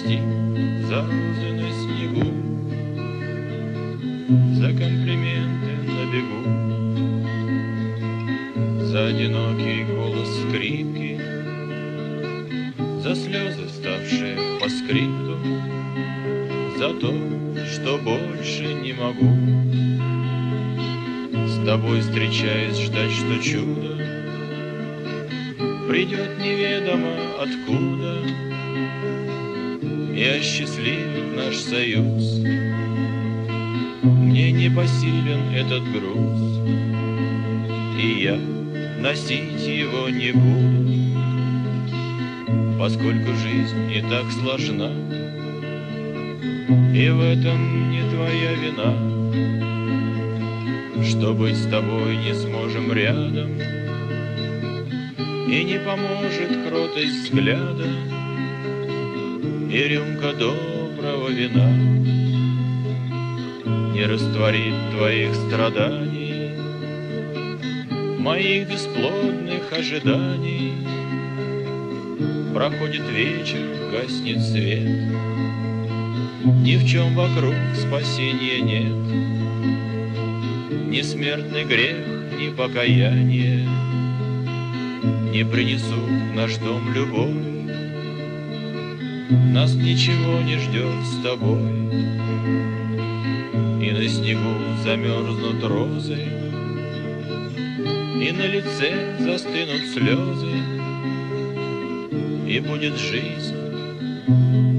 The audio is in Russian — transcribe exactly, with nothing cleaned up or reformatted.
прости за розы на снегу, за комплименты на бегу, за одинокий голос скрипки, за слезы, ставшие по скрипту, за то, что больше не могу с тобой, встречаясь, ждать, что чудо придет неведомо откуда и осчастливит наш союз. Мне не посилен этот груз, и я носить его не буду, поскольку жизнь и так сложна, и в этом не твоя вина, что быть с тобой не сможем рядом, и не поможет кротость взгляда и рюмка доброго вина, не растворит твоих страданий, моих бесплодных ожиданий. Проходит вечер, гаснет свет, ни в чем вокруг спасения нет, ни смертный грех, ни покаяние не принесут в наш дом любовь. Нас ничего не ждет с тобой, и на снегу замерзнут розы, и на лице застынут слезы, и будет жизнь